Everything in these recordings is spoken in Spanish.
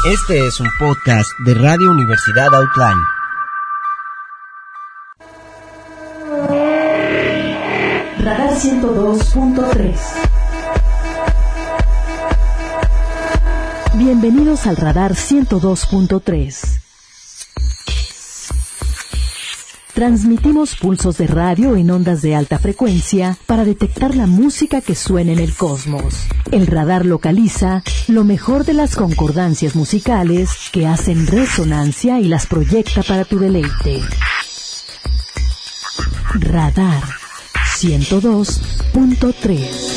Este es un podcast de Radio Universidad Outline. Radar 102.3. Bienvenidos al Radar 102.3. Transmitimos pulsos de radio en ondas de alta frecuencia para detectar la música que suena en el cosmos. El radar localiza lo mejor de las concordancias musicales que hacen resonancia y las proyecta para tu deleite. Radar 102.3.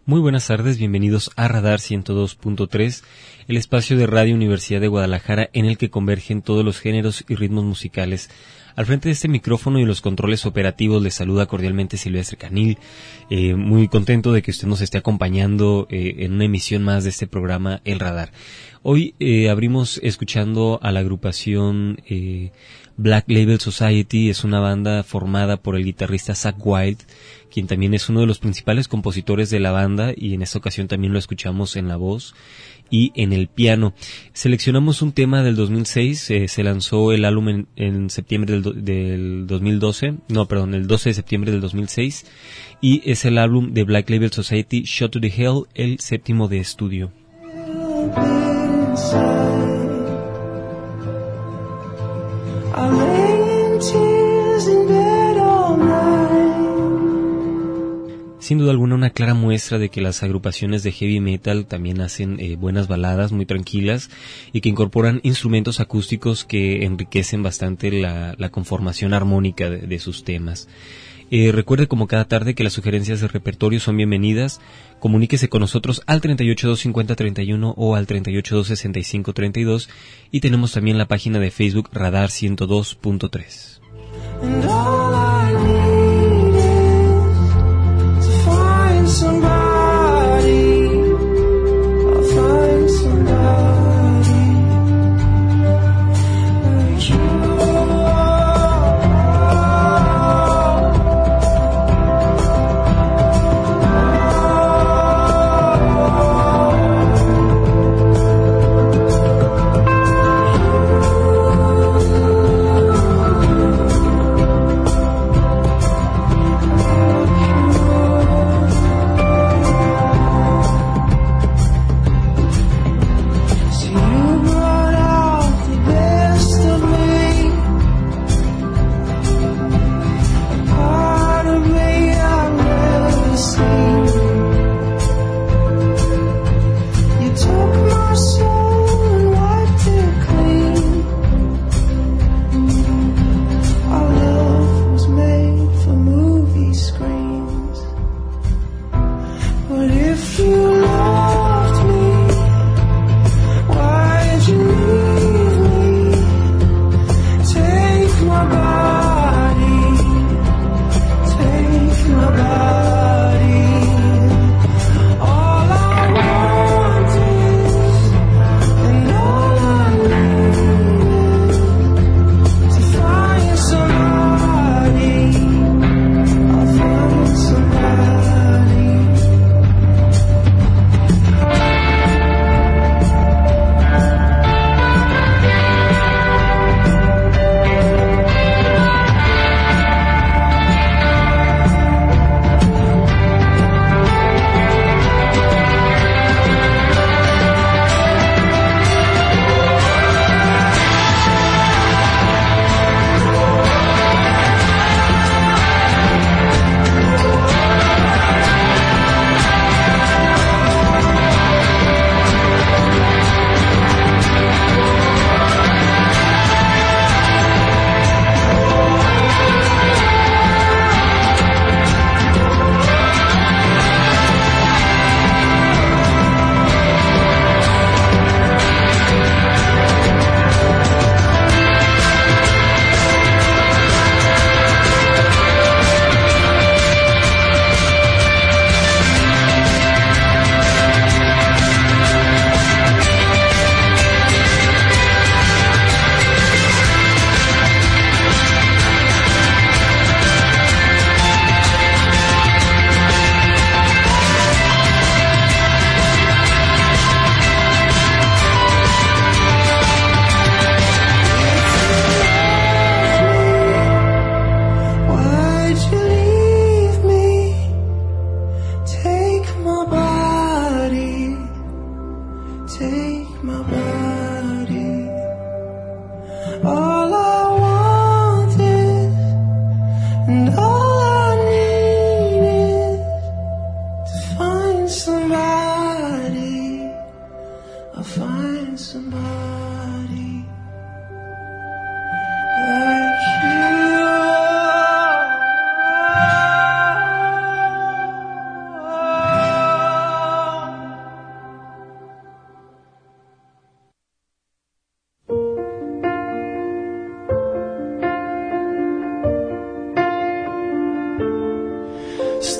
Muy buenas tardes, bienvenidos a Radar 102.3, el espacio de Radio Universidad de Guadalajara en el que convergen todos los géneros y ritmos musicales. Al frente de este micrófono y los controles operativos les saluda cordialmente Silvestre Canil, muy contento de que usted nos esté acompañando en una emisión más de este programa El Radar. Hoy abrimos escuchando a la agrupación Black Label Society. Es una banda formada por el guitarrista Zakk Wylde, quien también es uno de los principales compositores de la banda, y en esta ocasión también lo escuchamos en la voz y en el piano. Seleccionamos un tema del 2006, se lanzó el álbum en septiembre del 2012, el 12 de septiembre del 2006, y es el álbum de Black Label Society, Shot to the Hell, el séptimo de estudio. Sin duda alguna una clara muestra de que las agrupaciones de heavy metal también hacen buenas baladas muy tranquilas y que incorporan instrumentos acústicos que enriquecen bastante la conformación armónica de sus temas. Recuerde como cada tarde que las sugerencias de repertorio son bienvenidas. Comuníquese con nosotros al 3825031 o al 3826532 y tenemos también la página de Facebook Radar 102.3.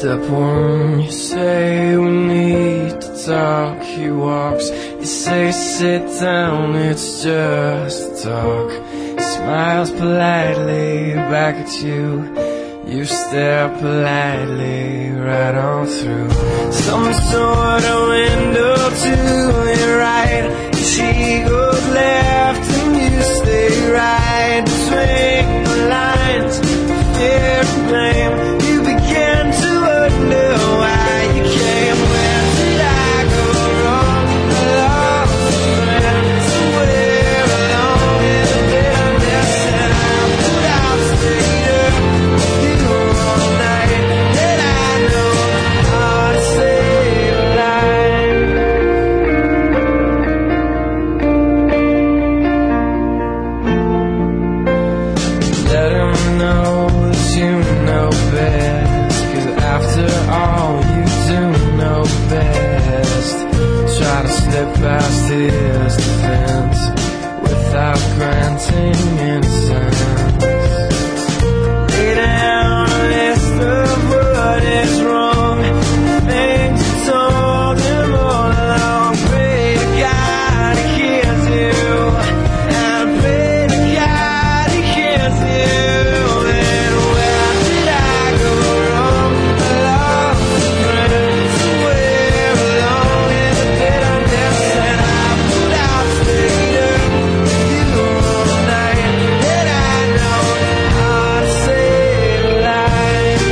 Step one, you say we need to talk. He walks, you say sit down, it's just talk. He smiles politely back at you. You stare politely right on through some sort of window to your right. She goes left and you stay right between the lines. Fear and blame, you begin to wonder why you came. Where did I go wrong? I lost a friend somewhere along in the bitterness, and I put out straight up you all night. And I know how to save a life. Let him know that you know best, 'cause after all you do know best. Try to slip past his defense without granting innocence. Lay down a list of what is wrong, things you told him all along. Pray to God he hears you, and pray to God he hears you. And where did I go wrong? I lost a friend somewhere along in the bitterness, and I put out straight up you all night. And I know how to save a life.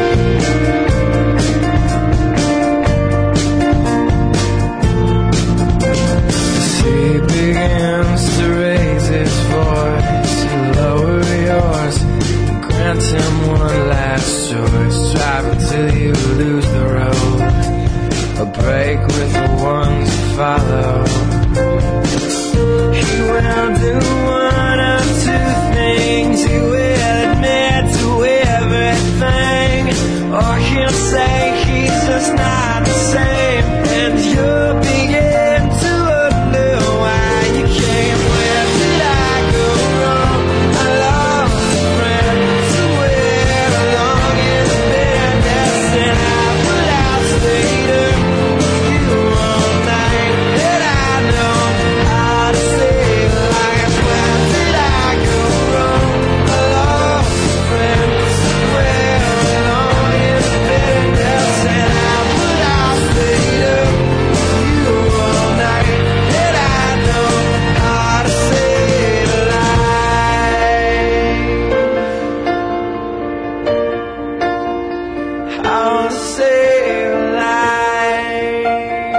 As he begins to raise his voice, you lower yours, grant him one last choice. Drive until you lose the road, or break with the ones you follow. He will do one of two things. He will admit to everything, or he'll say he's just not the same. And you'll begin to wonder why you came. Where did I go wrong? I lost a friend somewhere along in the bitterness, and I put out straight up you all night. And I know how to save a life. Where did I go wrong? I lost a friend somewhere along in the bitterness, and I put out straight up you all night. And I know how to save a life. How to save a life.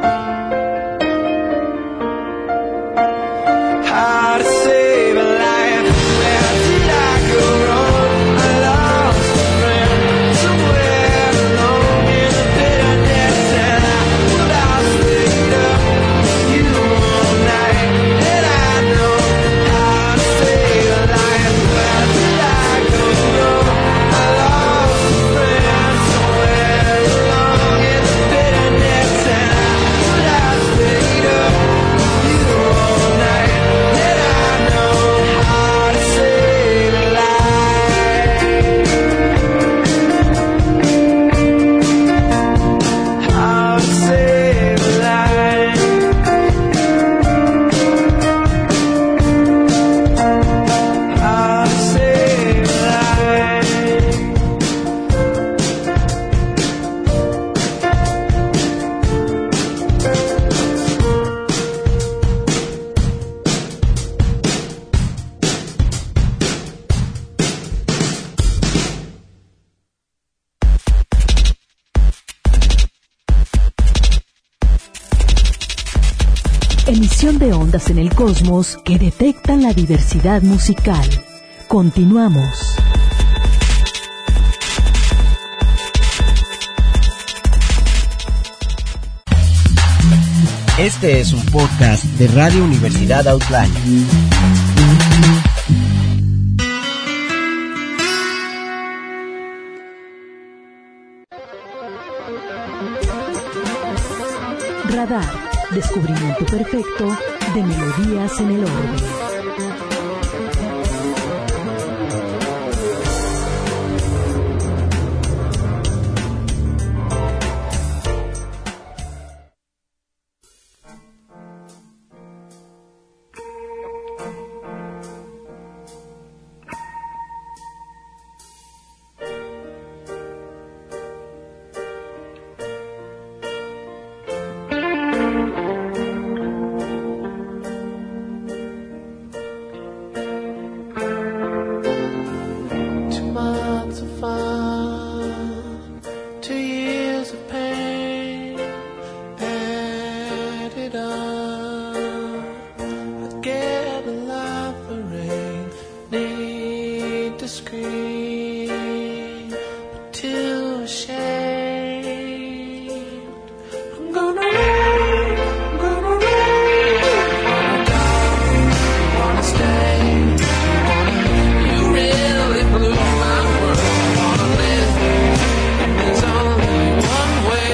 How to save a life. Where did I go wrong? I lost a friend somewhere along in the bitterness, and I put out straight up you all night. And I know how to save a life. Where did I go wrong? I lost a friend somewhere along in the bitterness, and I put out straight up you all night. And I know how to save a life. How to save a life. How to save a life. Emisión de ondas en el cosmos que detectan la diversidad musical. Continuamos. Este es un podcast de Radio Universidad Outline. Radar, descubrimiento perfecto de melodías en el orbe. of pain added up. I get a lot for rain, need to scream, but too ashamed. I'm gonna rain, I'm gonna rain. Wanna die, wanna stay, you really blew my world. Wanna live, and there's only one way.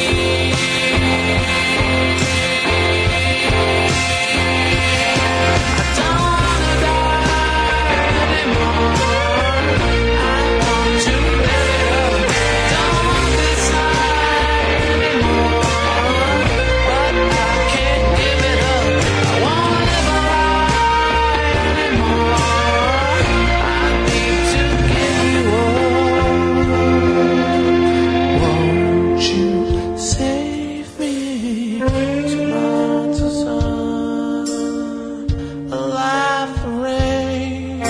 I don't wanna die anymore. I want to live it up. Don't want this life anymore, but I can't give it up. I won't live a lie anymore. I need to give you up. Won't you save me? Tomorrow's the sun, a life for rain,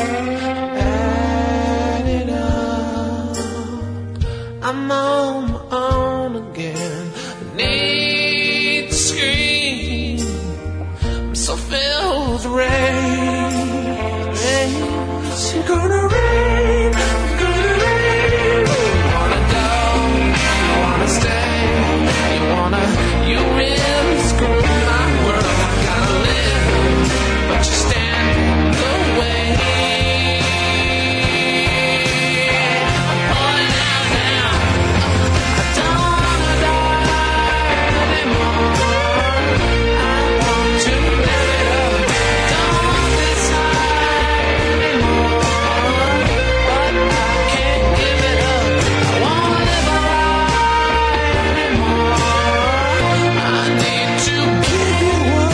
add it up. I'm on my own again. I need to scream. I'm so filled with rain. It's gonna rain. It's gonna rain. Wanna go? You wanna stay? You really screw my world. I gotta live, but you stand in the way. I'm pulling out now. I don't wanna die anymore. I want to live it up. Don't want this life anymore, but I can't give it up. I won't live a lie anymore. I need to give you up.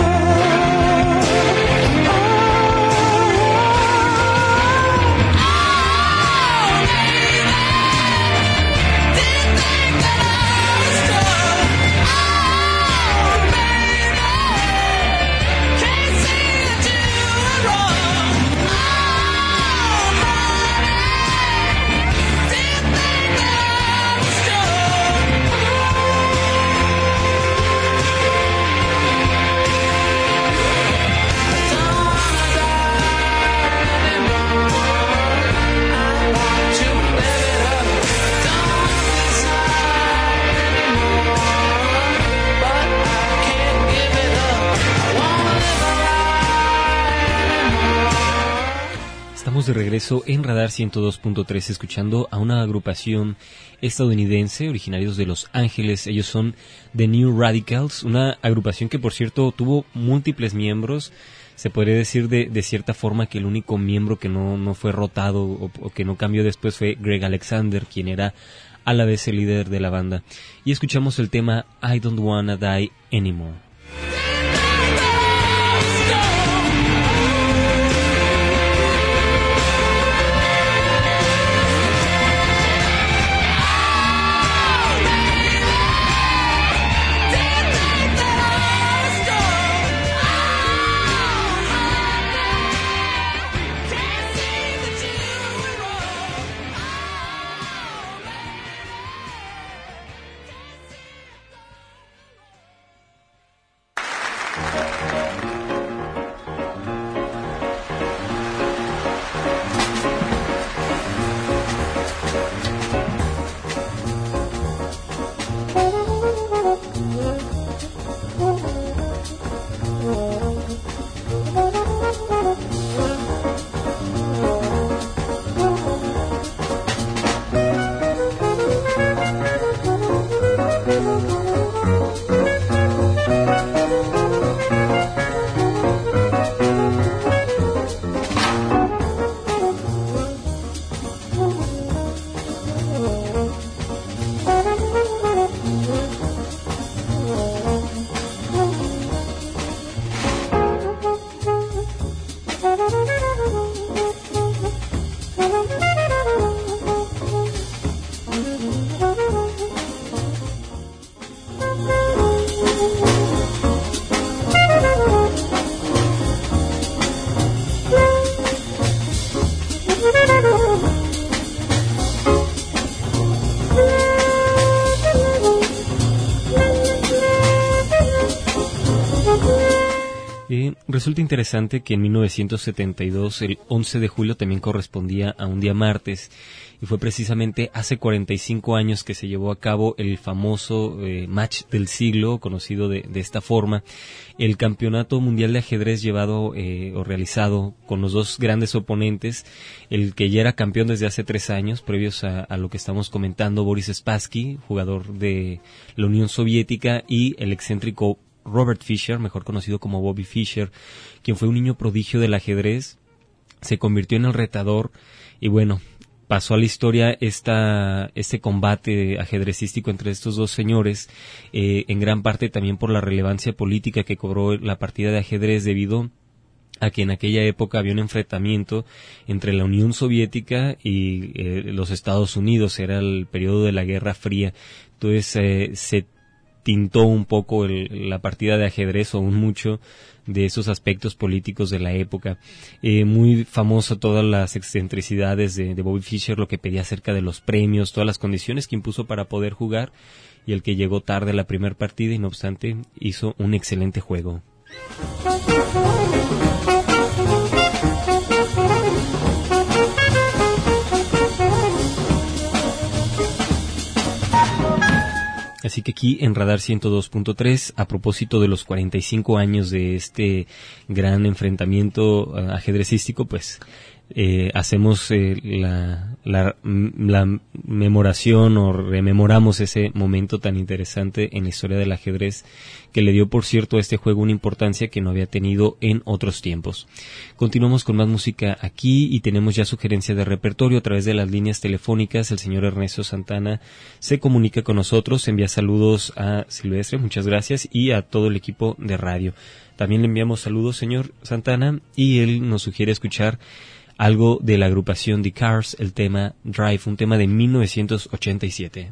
Estamos de regreso en Radar 102.3 escuchando a una agrupación estadounidense originarios de Los Ángeles. Ellos son The New Radicals, una agrupación que por cierto tuvo múltiples miembros. Se podría decir de cierta forma que el único miembro que no fue rotado o que no cambió después fue Greg Alexander, quien era a la vez el líder de la banda. Y escuchamos el tema I Don't Wanna Die Anymore. Resulta interesante que en 1972, el 11 de julio, también correspondía a un día martes, y fue precisamente hace 45 años que se llevó a cabo el famoso match del siglo, conocido de esta forma, el Campeonato Mundial de Ajedrez llevado o realizado con los dos grandes oponentes, el que ya era campeón desde hace 3 años, previos a lo que estamos comentando, Boris Spassky, jugador de la Unión Soviética, y el excéntrico Robert Fischer, mejor conocido como Bobby Fischer, quien fue un niño prodigio del ajedrez, se convirtió en el retador y bueno, pasó a la historia este combate ajedrecístico entre estos dos señores, en gran parte también por la relevancia política que cobró la partida de ajedrez debido a que en aquella época había un enfrentamiento entre la Unión Soviética y los Estados Unidos, era el periodo de la Guerra Fría, entonces se tintó un poco la partida de ajedrez o un mucho de esos aspectos políticos de la época. Muy famoso todas las excentricidades de Bobby Fischer, lo que pedía acerca de los premios, todas las condiciones que impuso para poder jugar, y el que llegó tarde a la primera partida y no obstante hizo un excelente juego. Así que aquí en Radar 102.3, a propósito de los 45 años de este gran enfrentamiento ajedrecístico, pues hacemos la memoración o rememoramos ese momento tan interesante en la historia del ajedrez, que le dio, por cierto, a este juego una importancia que no había tenido en otros tiempos. Continuamos con más música aquí y tenemos ya sugerencias de repertorio a través de las líneas telefónicas. El señor Ernesto Santana se comunica con nosotros, envía saludos a Silvestre, muchas gracias, y a todo el equipo de radio. También le enviamos saludos, señor Santana, y él nos sugiere escuchar algo de la agrupación The Cars, el tema Drive, un tema de 1987.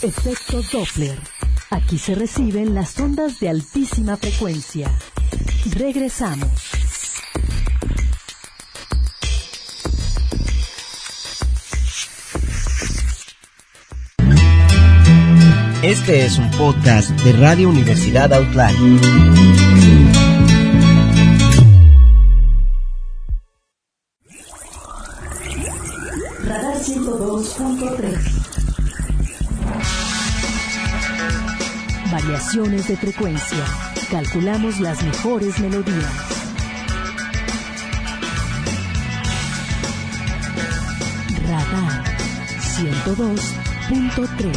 Efecto Doppler. Aquí se reciben las ondas de altísima frecuencia. Regresamos. Este es un podcast de Radio Universidad Outline. Radar 102.3. Variaciones de frecuencia. Calculamos las mejores melodías. Radar 102.3.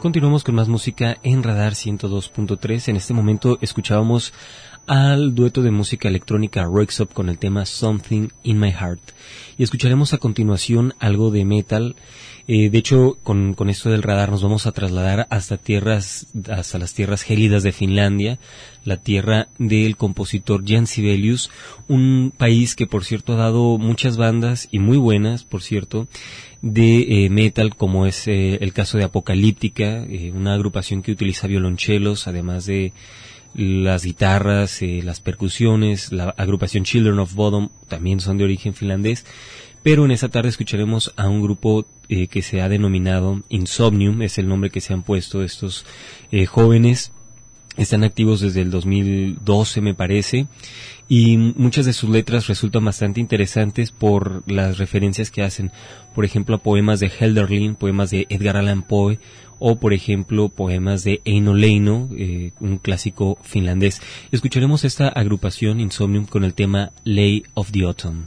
Continuamos con más música en Radar 102.3. En este momento escuchábamos al dueto de música electrónica Röyksopp con el tema Something in My Heart. Y escucharemos a continuación algo de metal. De hecho, con esto del radar nos vamos a trasladar hasta las tierras gélidas de Finlandia, la tierra del compositor Jan Sibelius, un país que por cierto ha dado muchas bandas, y muy buenas por cierto, de metal, como es el caso de Apocalíptica, una agrupación que utiliza violonchelos, además de las guitarras, las percusiones. La agrupación Children of Bodom también son de origen finlandés. Pero en esta tarde escucharemos a un grupo que se ha denominado Insomnium, es el nombre que se han puesto estos jóvenes. Están activos desde el 2012, me parece, y muchas de sus letras resultan bastante interesantes por las referencias que hacen, por ejemplo, a poemas de Hölderlin, poemas de Edgar Allan Poe, o por ejemplo, poemas de Eino Leino, un clásico finlandés. Escucharemos esta agrupación Insomnium con el tema Lay of the Autumn.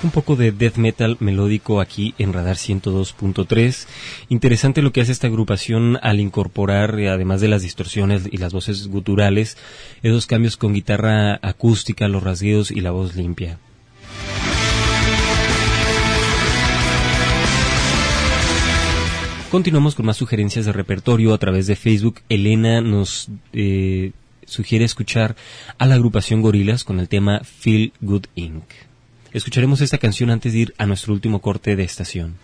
Un poco de death metal melódico aquí en Radar 102.3. Interesante lo que hace esta agrupación al incorporar, además de las distorsiones y las voces guturales, esos cambios con guitarra acústica, los rasgueos y la voz limpia. Continuamos con más sugerencias de repertorio a través de Facebook. Elena nos sugiere escuchar a la agrupación Gorillaz con el tema Feel Good Inc. Escucharemos esta canción antes de ir a nuestro último corte de estación.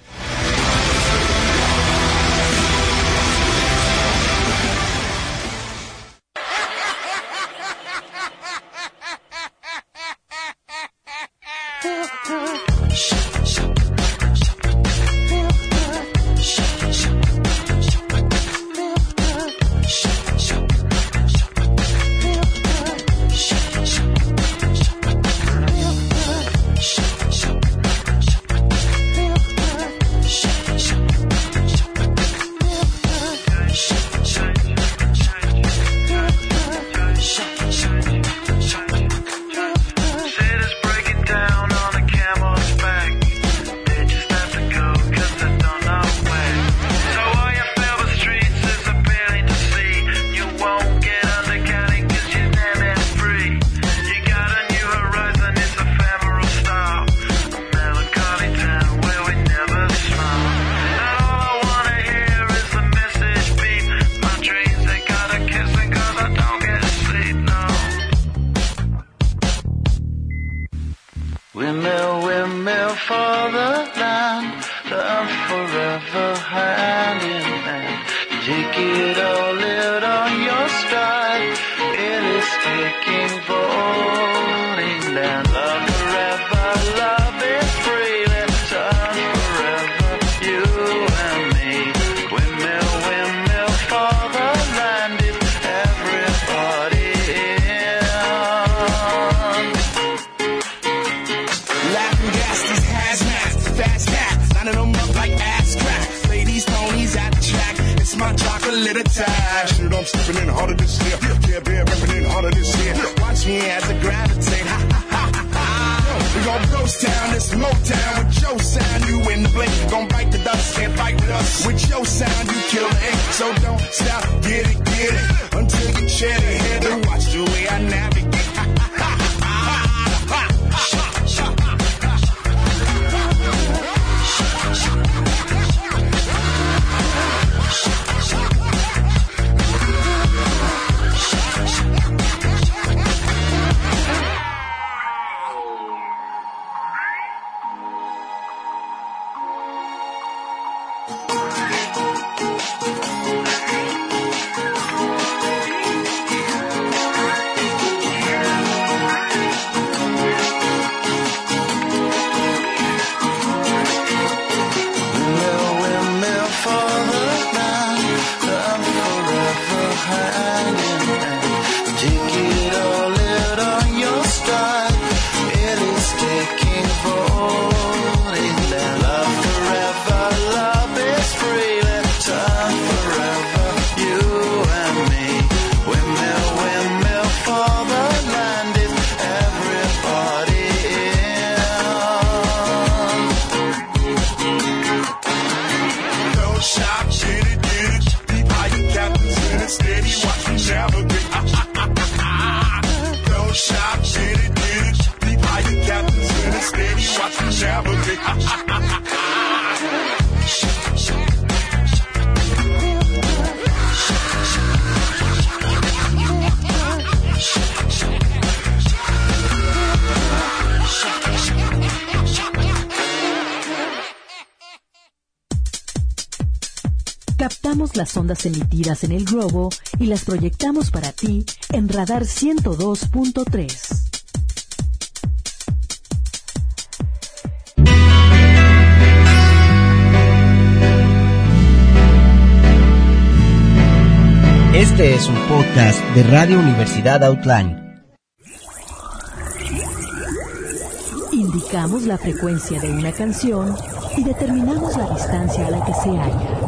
Captamos las ondas emitidas en el globo y las proyectamos para ti en Radar 102.3. Este es un podcast de Radio Universidad Outline. Indicamos la frecuencia de una canción y determinamos la distancia a la que se halla.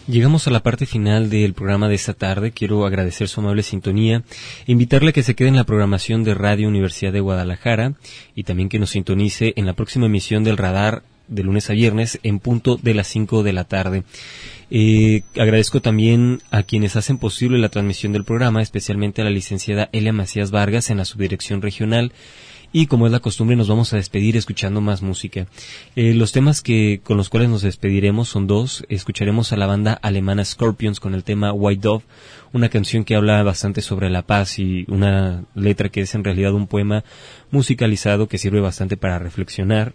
Llegamos a la parte final del programa de esta tarde. Quiero agradecer su amable sintonía, invitarle a que se quede en la programación de Radio Universidad de Guadalajara y también que nos sintonice en la próxima emisión del Radar de lunes a viernes en punto de las 5 de la tarde. Agradezco también a quienes hacen posible la transmisión del programa, especialmente a la licenciada Elia Macías Vargas en la subdirección regional. Y como es la costumbre, nos vamos a despedir escuchando más música. Los temas con los cuales nos despediremos son dos. Escucharemos a la banda alemana Scorpions con el tema White Dove, una canción que habla bastante sobre la paz y una letra que es en realidad un poema musicalizado que sirve bastante para reflexionar.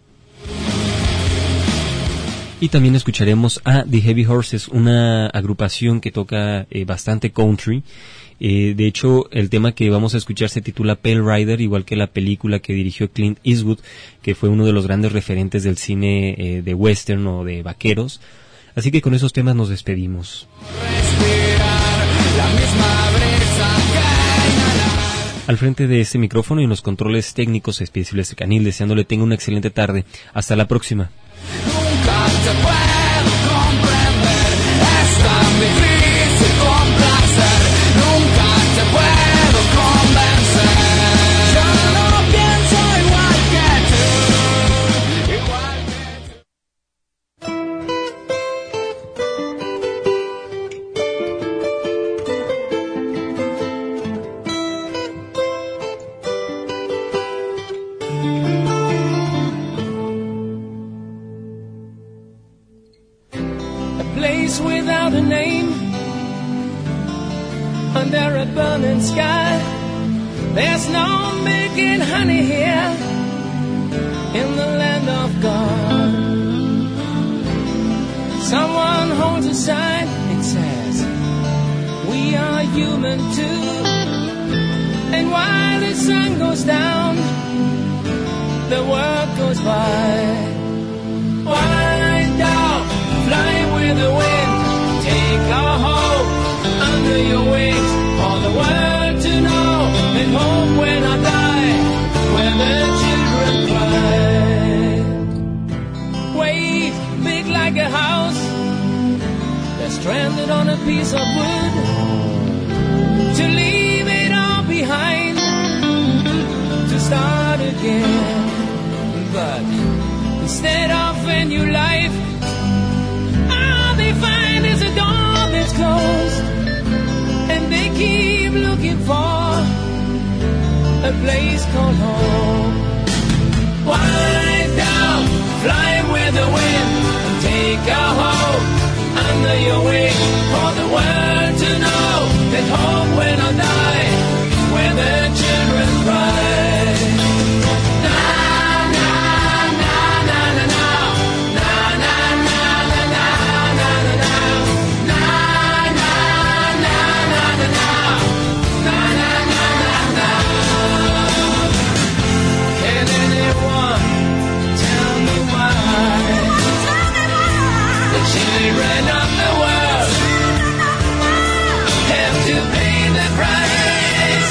Y también escucharemos a The Heavy Horses, una agrupación que toca bastante country. De hecho, el tema que vamos a escuchar se titula Pale Rider, igual que la película que dirigió Clint Eastwood, que fue uno de los grandes referentes del cine de western o de vaqueros. Así que con esos temas nos despedimos. Al frente de este micrófono y en los controles técnicos especiales de Canil, deseándole tenga una excelente tarde. Hasta la próxima. Nunca te puedo comprender, es tan difícil complacer, nunca te puedo convencer. Yo no pienso igual que tú, igual without a name, under a burning sky. There's no making honey here in the land of God. Someone holds a sign, it says we are human too. And while the sun goes down, the world goes by. Wind down, fly with the wind, take our hope under your wings, for the world to know, and hope when I die, when the children cry. Waves big like a house, they're stranded on a piece of wood, to leave it all behind, to start again. But instead of a new life, all they find is a door that's closed, and they keep looking for a place called home. Wind down, fly with the wind, take our hope under your wing, for the world to know that hope when I die, where the children cry. Children of the world have to pay the price.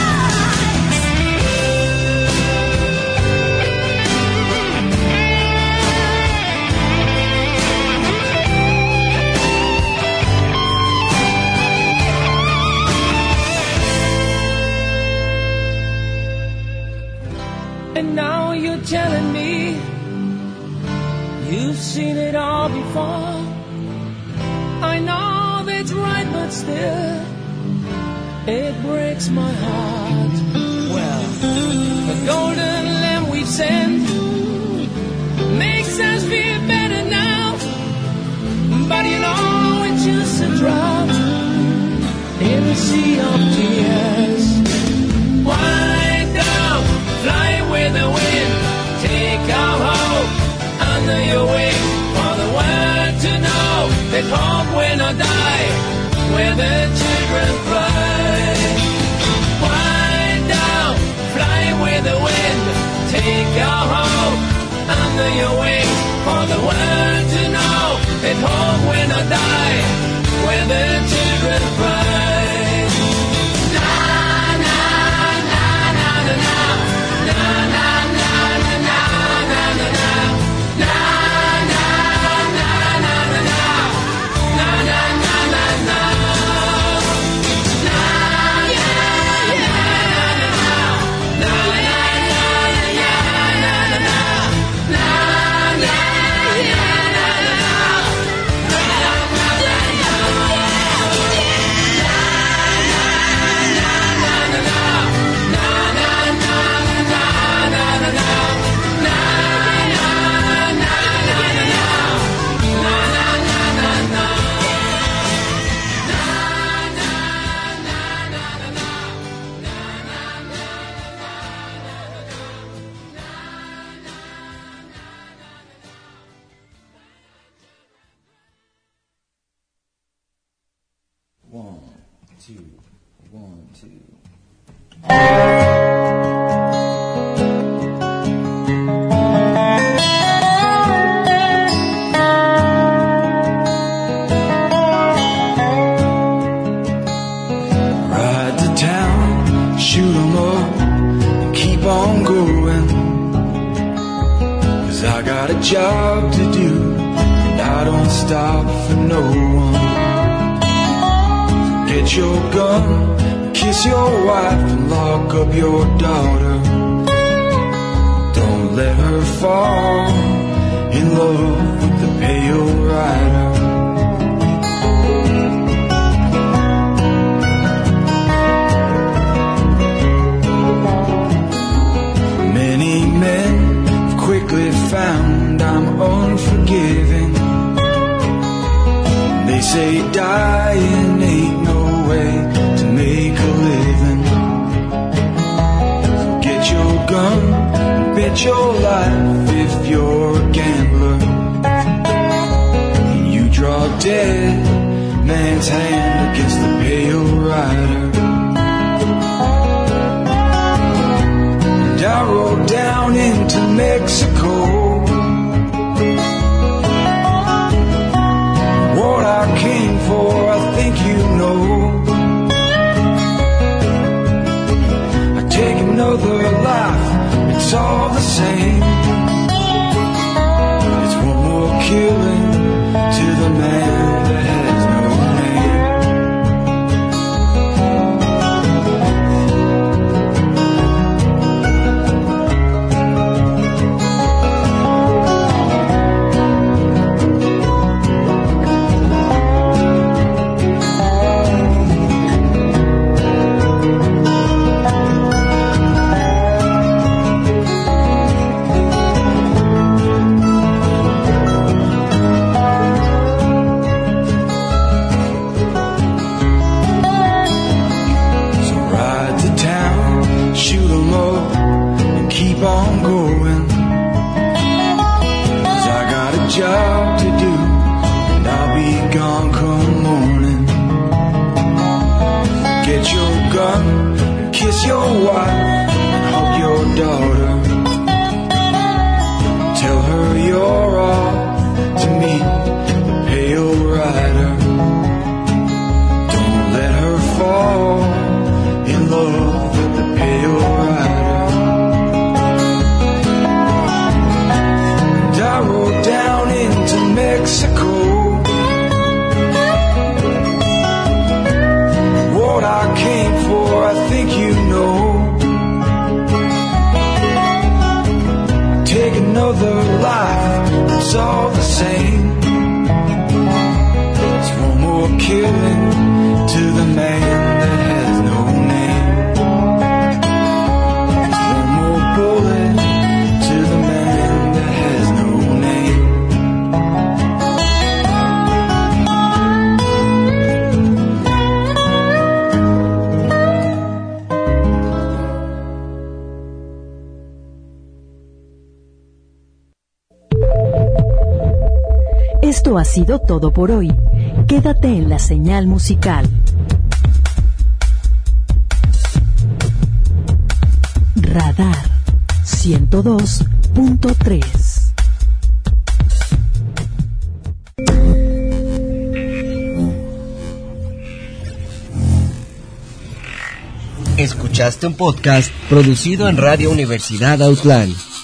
And now you're telling me you've seen it all before. I know that's right, but still it breaks my heart. Well, the golden lamb we've sent makes us feel better now, but you know it's just a drop in the sea of tears. Wind down, fly with the wind, take our hope under your wing, for the world to know that hope when I die, where the children cry. Wind down, fly with the wind, take our hope under your wing, for the world to know that hope when I die, where the children cry. Na na na na na na na na na na na na na. Na na na na na na na na na. Ride to town, shoot 'em up, and keep on going. 'Cause I got a job to do, and I don't stop for no one. So get your gun, kiss your wife, and lock up your daughter. Don't let her fall in love with the pale rider. Many men have quickly found I'm unforgiving. They say dying ain't no way to make a living. So get your gun and bet your life if you're a gambler. And you draw dead man's hand against the pale rider. I rode down into Mexico. What I came for, I think you know. I take another life, it's all the same. It's one more killing to the man that has no name. Job to do, and I'll be gone come morning. Get your gun, and kiss your wife, and hug your daughter. Tell her you're off to meet the pale rider. Don't let her fall in love with the pale rider. And I rode down into Mexico. What I came for, I think you know. Take another life, it's all the same. It's one more killing to the man that has no name. It's one more bullet to the man that has no name. Esto ha sido todo por hoy. Quédate en la señal musical. Radar 102.3. Escuchaste un podcast producido en Radio Universidad Outland.